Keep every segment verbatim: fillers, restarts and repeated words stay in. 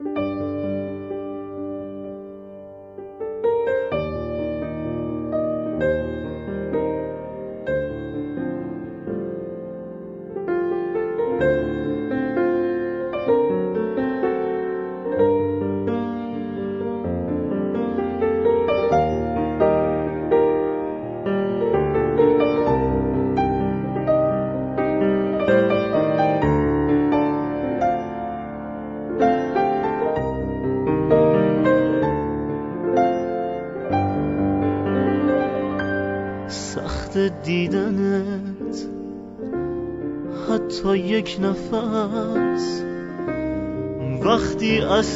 سخت دیدنت حتی یک نفس، وقتی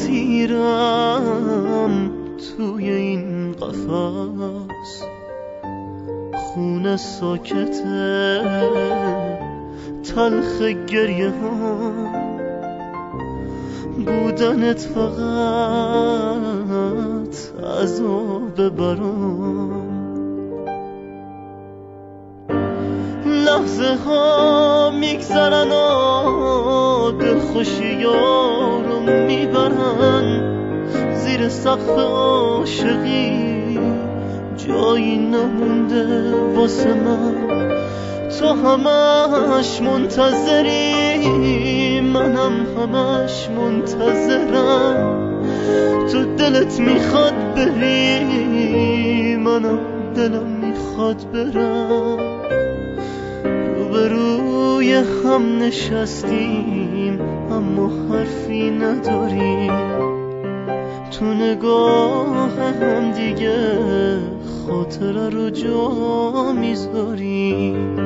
اسیرم توی این قفس. خون ساکته تلخ گریه ها، بودنت فقط عذاب برام. لحظه ها میگذرن و دلخوشی رو میبرن، زیر سقف عاشقی جایی نمونده واسه من. تو همش منتظری، منم همش منتظرم. تو دلت میخواد بری، منم دلم میخواد برم. روبروی هم نشستیم اما حرفی نداریم، تو نگاه هم دیگه خاطره رو جا میذاریم.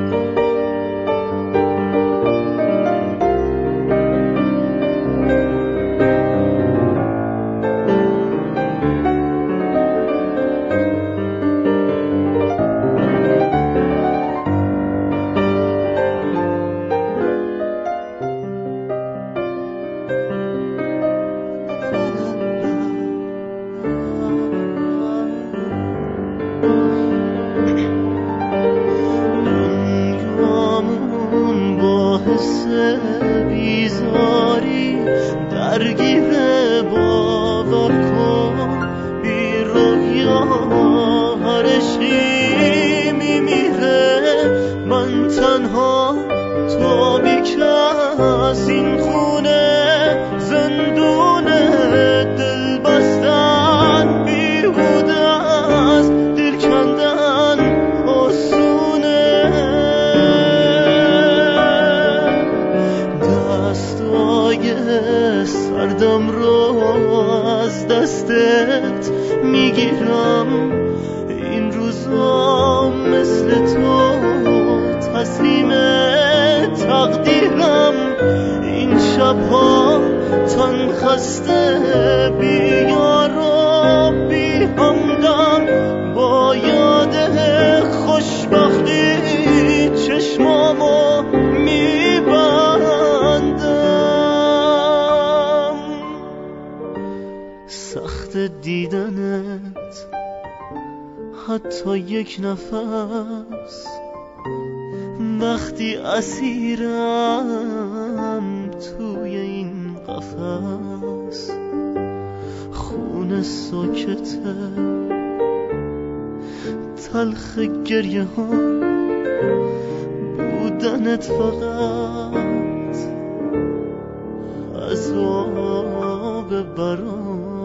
بیزاری درگیره، باور کن بی رویا هر عشقی میمیره. من تنها تو بیکس این خونه زندونه، دل بستن بیهوده است، دل کندن آسونه. سردم رو از دستت میگیرم، این روزا مثل تو تسلیم تقدیرم. این شبها تن خسته بی یار و بی همدم، با یاد خوشبختی چشمامو میبندم. سخت دیدنت حتی یک نفس، وقتی اسیرم توی این قفس. خون ساکته تلخ گریه ها، بودنت فقط عذاب برام.